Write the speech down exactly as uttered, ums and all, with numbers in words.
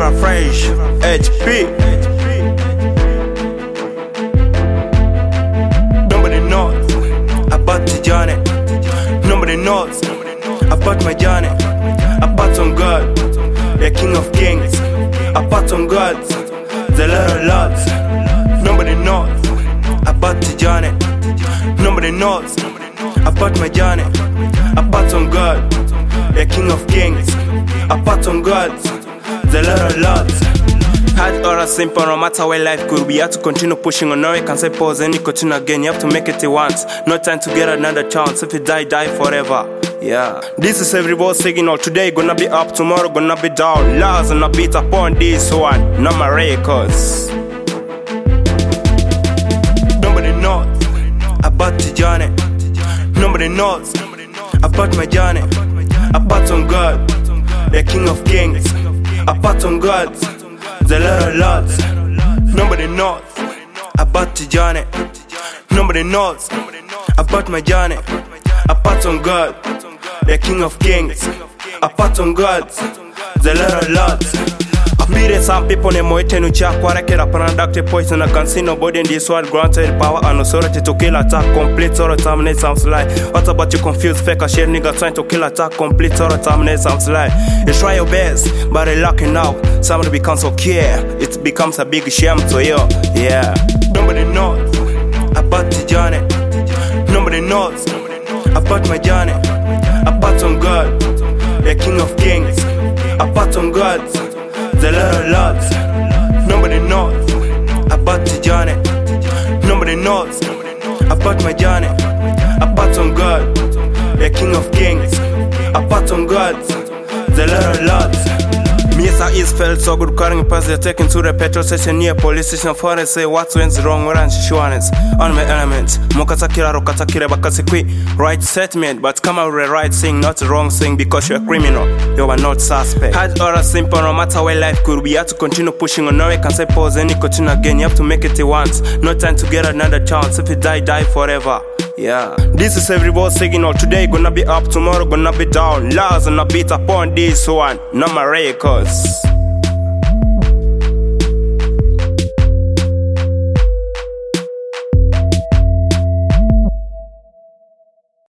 Never fresh, H P. Nobody knows about the journey. Nobody knows about my journey. Apart from God, the King of Kings. Apart from God, the Lord of Lords. Nobody knows about the journey. Nobody knows about my journey. Apart from God, the King of Kings. Apart from God, the Lord of Lords. Hard or simple, no matter where life could be. You have to continue pushing on. No, you can say pause and you continue again. You have to make it once. No time to get another chance. If you die, die forever. Yeah. This is everybody signal. Today gonna be up, tomorrow gonna be down. Laws and a beat upon this one. No more records. Nobody knows about the journey. Nobody knows about my journey. Apart from God, the King of Kings. Apart from God, the Lord of Lords. Nobody knows about the journey. Nobody knows about my journey. Apart from God, the King of Kings. Apart from God, the Lord of Lords. Appear some people name moite nucha kwarekera product poison. I can see nobody in this world granted power and authority to kill, attack, complete, or terminate sounds lie. What about you confused fake a shit nigga trying to kill, attack, complete, or terminate sounds lie? You try your best, but you're lacking now. Somebody becomes so care, it becomes a big shame to you. Yeah. Nobody knows about the journey. Nobody knows about my journey. Apart from God, the King of Kings. Apart from God, the Lord of Lords. Nobody knows about the journey. Nobody knows about my journey. Apart from God, the King of Kings. Apart from God, the Lord of Lords. Me as I is felt so good carrying past they're taken to the petrol station near police station for and say what went wrong with insurance on my elements. Mokatakira rokatakira bakasikwi right statement, but come out with the right thing, not the wrong thing, because you're a criminal, you are not suspect. Hard or simple, no matter where life could be. You have to continue pushing on. No, you can say pause and you continue again. You have to make it once. No time to get another chance. If you die, die forever. Yeah. This is everybody signal. Today gonna be up, tomorrow gonna be down. Laws and a beat upon this one. No more records.